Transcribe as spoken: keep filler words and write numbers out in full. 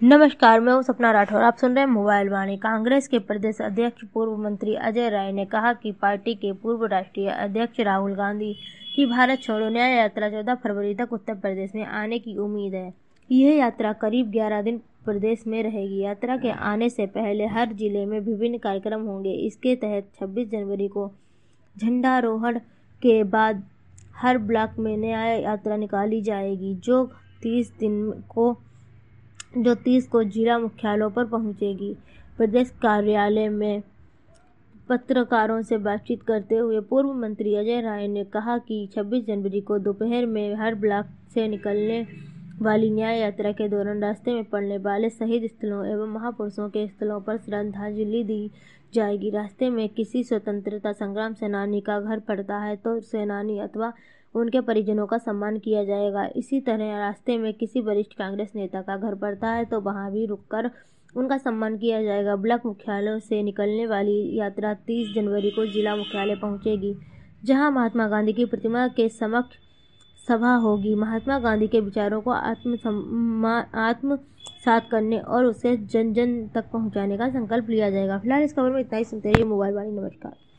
नमस्कार, मैं हूं सपना राठौर। आप सुन रहे हैं मोबाइल वाणी। कांग्रेस के प्रदेश अध्यक्ष पूर्व मंत्री अजय राय ने कहा कि पार्टी के पूर्व राष्ट्रीय अध्यक्ष राहुल गांधी की भारत छोड़ो न्याय यात्रा चौदह फरवरी तक उत्तर प्रदेश में आने की उम्मीद है। यह यात्रा करीब ग्यारह दिन प्रदेश में रहेगी। यात्रा के आने से पहले हर जिले में विभिन्न कार्यक्रम होंगे। इसके तहत छब्बीस जनवरी को झंडारोहण के बाद हर ब्लॉक में न्याय यात्रा निकाली जाएगी, जो तीस दिन को जो तीस को जिला मुख्यालयों पर पहुंचेगी। प्रदेश कार्यालय में पत्रकारों से बातचीत करते हुए पूर्व मंत्री अजय राय ने कहा कि छब्बीस जनवरी को दोपहर में हर ब्लॉक से निकलने वाली न्याय यात्रा के दौरान रास्ते में पड़ने वाले शहीद स्थलों एवं महापुरुषों के स्थलों पर श्रद्धांजलि दी जाएगी। रास्ते में किसी स्वतंत्रता संग्राम सेनानी का घर पड़ता है तो सेनानी अथवा उनके परिजनों का सम्मान किया जाएगा। इसी तरह रास्ते में किसी वरिष्ठ कांग्रेस नेता का घर पड़ता है तो वहां भी रुककर उनका सम्मान किया जाएगा। ब्लॉक मुख्यालयों से निकलने वाली यात्रा तीस जनवरी को जिला मुख्यालय पहुंचेगी, जहां महात्मा गांधी की प्रतिमा के समक्ष सभा होगी। महात्मा गांधी के विचारों को आत्मसात करने और उसे जन जन तक पहुंचाने का संकल्प लिया जाएगा। फिलहाल इस खबर में इतना ही। सुनते रहिए मोबाइल वाणी। नमस्कार।